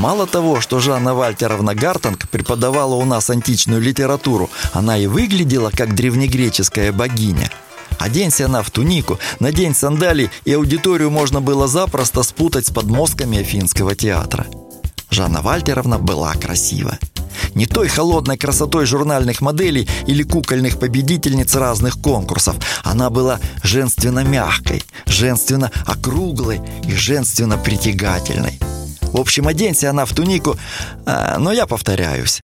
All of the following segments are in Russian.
Мало того, что Жанна Вальтеровна Гартанг преподавала у нас античную литературу, она и выглядела как древнегреческая богиня. Оденься она в тунику, надень сандалии, и аудиторию можно было запросто спутать с подмостками Афинского театра. Жанна Вальтеровна была красива. Не той холодной красотой журнальных моделей или кукольных победительниц разных конкурсов. Она была женственно-мягкой, женственно-округлой и женственно-притягательной. В общем, оденься она в тунику, но я повторяюсь.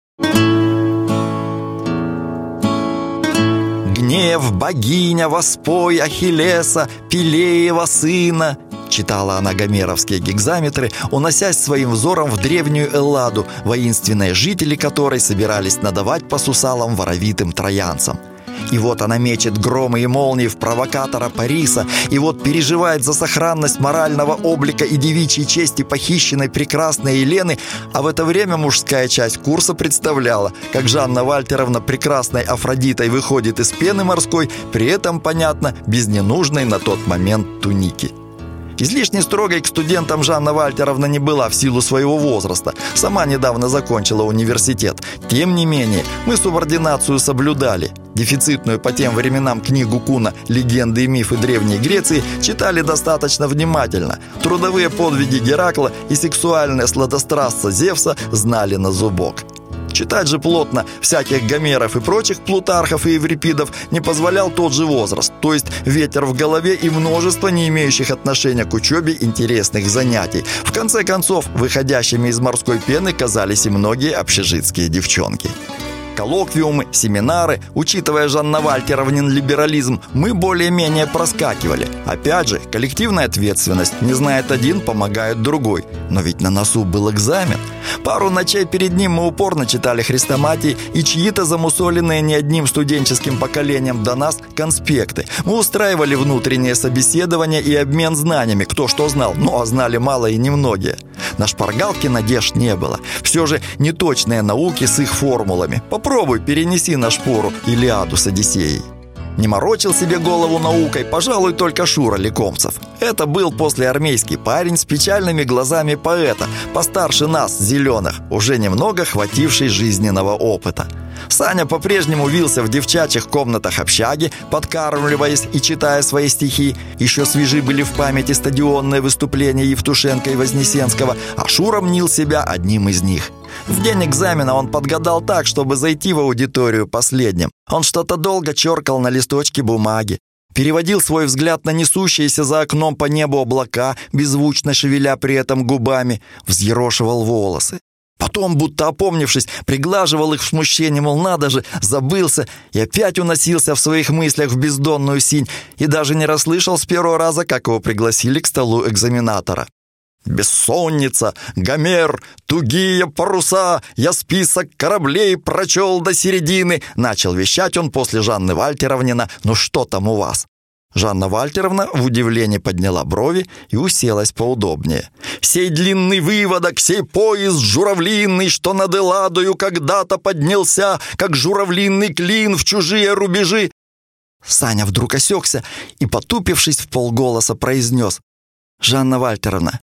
«Гнев, богиня, воспой Ахиллеса, Пелеева сына», читала она гомеровские гекзаметры, уносясь своим взором в древнюю Элладу, воинственные жители которой собирались надавать по сусалам воровитым троянцам. И вот она мечет громы и молнии в провокатора Париса, и вот переживает за сохранность морального облика и девичьей чести похищенной прекрасной Елены, а в это время мужская часть курса представляла, как Жанна Вальтеровна прекрасной Афродитой выходит из пены морской, при этом, понятно, без ненужной на тот момент туники. Излишне строгой к студентам Жанна Вальтеровна не была в силу своего возраста. Сама недавно закончила университет. Тем не менее, мы субординацию соблюдали. Дефицитную по тем временам книгу Куна «Легенды и мифы Древней Греции» читали достаточно внимательно. Трудовые подвиги Геракла и сексуальное сладострастство Зевса знали на зубок. Читать же плотно всяких Гомеров и прочих Плутархов и Еврипидов не позволял тот же возраст, то есть ветер в голове и множество не имеющих отношения к учебе интересных занятий. В конце концов, выходящими из морской пены казались и многие общежитские девчонки. Коллоквиумы, семинары, учитывая Жанна Вальтеровнин либерализм, мы более-менее проскакивали. Опять же, коллективная ответственность. Не знает один, помогает другой. Но ведь на носу был экзамен. Пару ночей перед ним мы упорно читали хрестоматии и чьи-то замусоленные не одним студенческим поколением до нас конспекты. Мы устраивали внутреннее собеседование и обмен знаниями, кто что знал, а знали мало и немногие. На шпаргалке надежд не было. Все же неточные науки с их формулами. Попробуй перенеси на шпору Илиаду с Одиссеей. Не морочил себе голову наукой, пожалуй, только Шура Лекомцев. Это был послеармейский парень с печальными глазами поэта, постарше нас, зеленых, уже немного хвативший жизненного опыта. Саня по-прежнему вился в девчачьих комнатах общаги, подкармливаясь и читая свои стихи. Еще свежи были в памяти стадионные выступления Евтушенко и Вознесенского, а Шура мнил себя одним из них. В день экзамена он подгадал так, чтобы зайти в аудиторию последним. Он что-то долго черкал на листочке бумаги, переводил свой взгляд на несущиеся за окном по небу облака, беззвучно шевеля при этом губами, взъерошивал волосы. Потом, будто опомнившись, приглаживал их в смущении, мол, надо же, забылся, и опять уносился в своих мыслях в бездонную синь, и даже не расслышал с первого раза, как его пригласили к столу экзаменатора. «Бессонница, Гомер, тугие паруса, я список кораблей прочел до середины», начал вещать он после Жанны Вальтеровнина. «Ну что там у вас?» Жанна Вальтеровна в удивлении подняла брови и уселась поудобнее. «Сей длинный выводок, сей поезд журавлиный, что над Элладою когда-то поднялся, как журавлиный клин в чужие рубежи». Саня вдруг осекся и, потупившись вполголоса, произнес: «Жанна Вальтеровна,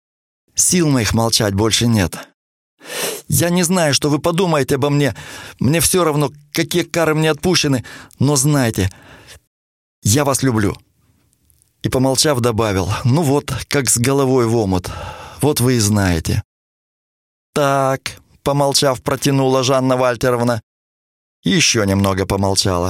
сил моих молчать больше нет. Я не знаю, что вы подумаете обо мне. Мне все равно, какие кары мне отпущены. Но знайте, я вас люблю». И, помолчав, добавил: «Ну вот, как с головой в омут. Вот вы и знаете». «Так», — помолчав, протянула Жанна Вальтеровна. Еще немного помолчала.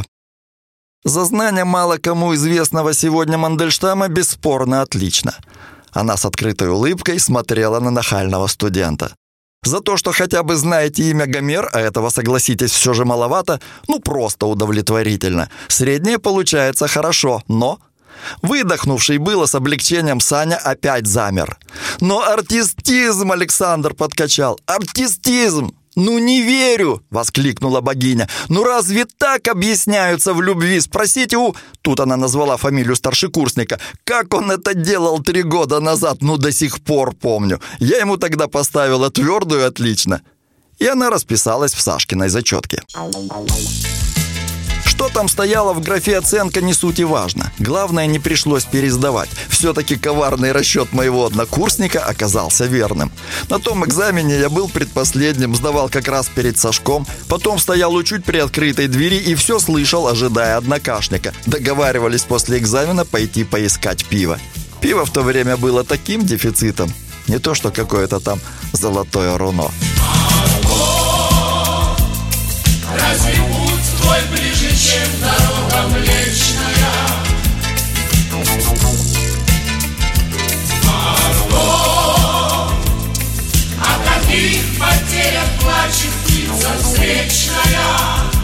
«За знание мало кому известного сегодня Мандельштама бесспорно отлично». Она с открытой улыбкой смотрела на нахального студента. «За то, что хотя бы знаете имя Гомер, а этого, согласитесь, все же маловато, просто удовлетворительно. Среднее получается хорошо, но...» Выдохнувший было с облегчением Саня опять замер. «Но артистизм!» — Александр подкачал. «Артистизм! «Ну не верю!» — воскликнула богиня. «Ну разве так объясняются в любви? Спросите у...» Тут она назвала фамилию старшекурсника. «Как он это делал 3 года назад? До сих пор помню. Я ему тогда поставила твердую отлично». И она расписалась в Сашкиной зачетке. Что там стояло в графе оценка, не суть и важно. Главное, не пришлось пересдавать. Все-таки коварный расчет моего однокурсника оказался верным. На том экзамене я был предпоследним, сдавал как раз перед Сашком. Потом стоял у чуть приоткрытой двери и все слышал, ожидая однокашника. Договаривались после экзамена пойти поискать пиво. Пиво в то время было таким дефицитом. Не то, что какое-то там золотое руно. Разве путь твой ближе, чем дорога Млечная? Марго, о каких потерях плачет птица встречная?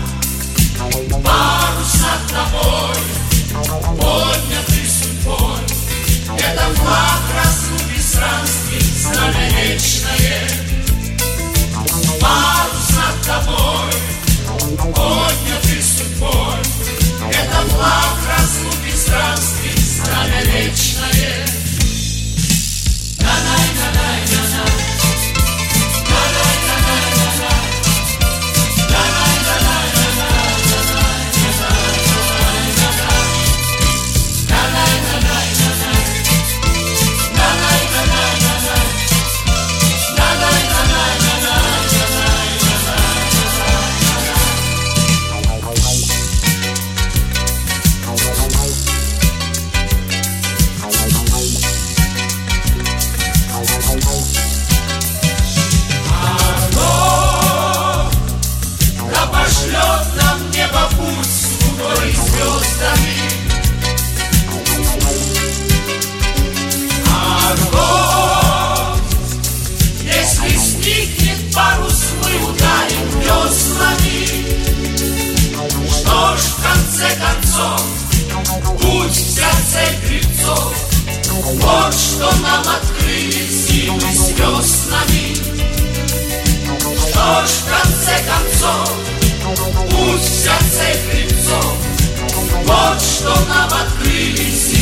Парус над тобой, поднятый судьбой, это флаг разлуки странствий, знамя вечное. Парус над тобой, поднятый судьбой, это флаг разлуки странствий, знамя вечное. Путь вся цель гребцов, вот что нам открыли силы звездами. Что ж в конце концов, путь вся цель гребцов, вот что нам открыли силы.